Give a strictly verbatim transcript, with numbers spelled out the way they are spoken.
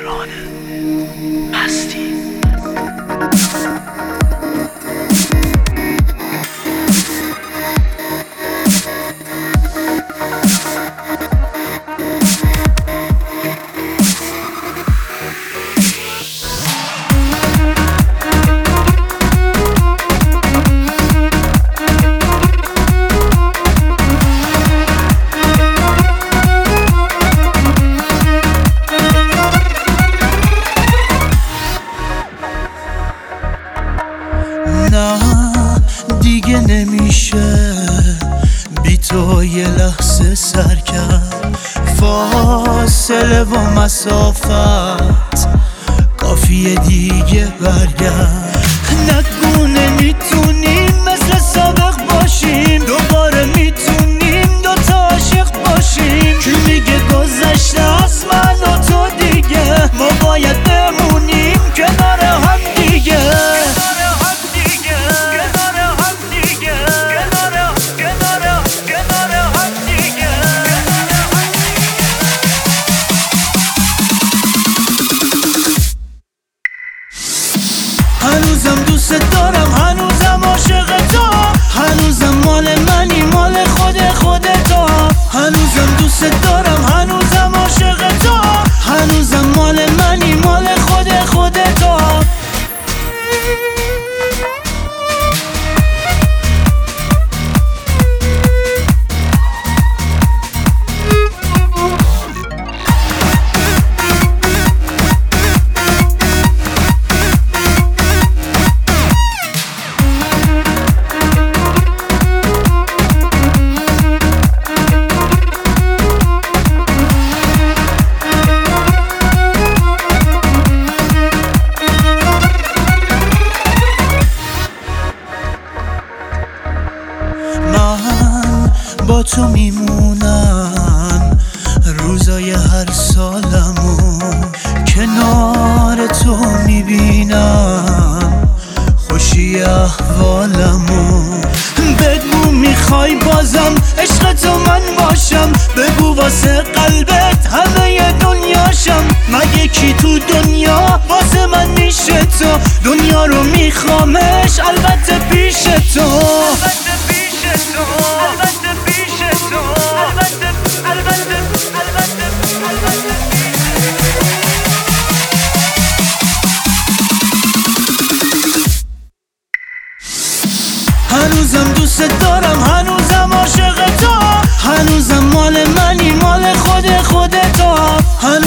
دوران مستی. نه دیگه نمیشه بی تو یه لحظه سر کرد، فاصله و مسافت کافیه دیگه برگرد. نگو نمیتونیم مثل سابق باشیم، دوباره میتونیم دوتا عاشق باشیم. کی میگه گذشته از من و تو دیگه، ما باید بمونیم کنار هم دیگه. هنوزم دوست دارم، هنوزم عاشق تو، هنوزم مال منی مال خود خودتا. هنوزم دوست دارم، هنوزم عاشق تو، هنوزم مال منی مال خود خودتا. با تو میمونم روزای هر سالمو، کنار تو میبینم خوشی احوالمو. بگو میخوای بازم عشق تو من باشم، بگو واسه قلبت همه دنیاشم. مگه کی تو دنیا واسه من میشه تو، دنیا رو میخوامش البته پیش تو. البته پیش تو، البته پیش تو، البته البته البته البته. هنوزم دوست دارم، هنوزم عاشق تو، هنوزم مال منی مال خود خودتا.